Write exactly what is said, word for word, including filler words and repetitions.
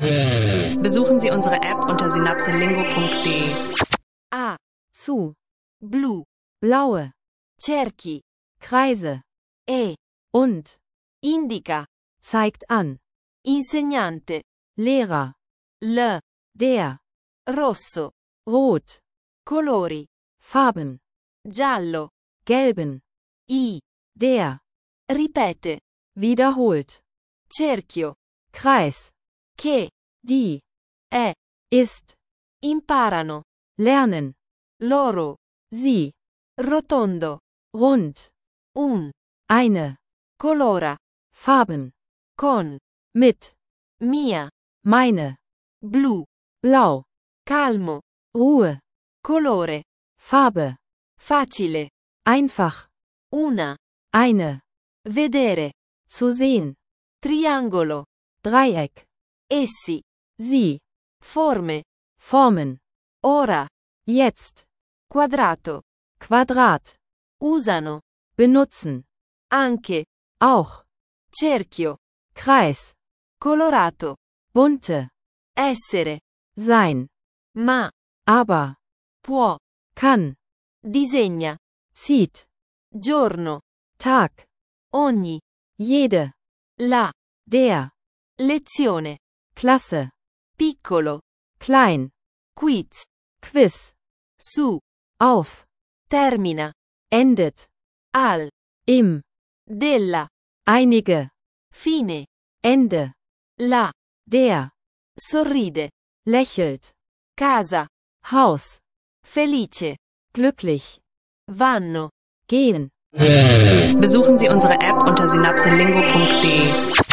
Besuchen Sie unsere App unter synapselingo punkt de. A. Zu. Blu. Blaue. Cerchi. Kreise. E. Und. Indica. Zeigt an. Insegnante. Lehrer. L. Der. Rosso. Rot. Colori. Farben. Giallo. Gelben. I. Der. Ripete. Wiederholt. Cerchio. Kreis. Che. Die. È. Ist. Imparano. Lernen. Loro. Sie. Rotondo. Rund. Un. Eine. Colora. Farben. Con. Mit. Mia. Meine. Blu. Blau. Calmo. Ruhe. Colore. Farbe. Facile. Einfach. Una. Eine. Vedere. Zu sehen. Triangolo. Dreieck. Essi. Sie. Forme. Formen. Ora. Jetzt. Quadrato. Quadrat. Usano. Benutzen. Anche. Auch. Cerchio. Kreis. Colorato. Bunte. Essere. Sein. Ma. Aber. Può. Kann. Disegna. Zieht. Giorno. Tag. Ogni. Jede. La. Der. Lezione. Klasse. Piccolo. Klein. Quiz. Quiz. Su. Auf. Termina. Endet. Al. Im. Della. Einige. Fine. Ende. La. Der. Sorride. Lächelt. Casa. Haus. Felice. Glücklich. Vanno. Gehen. Besuchen Sie unsere App unter synapselingo punkt de.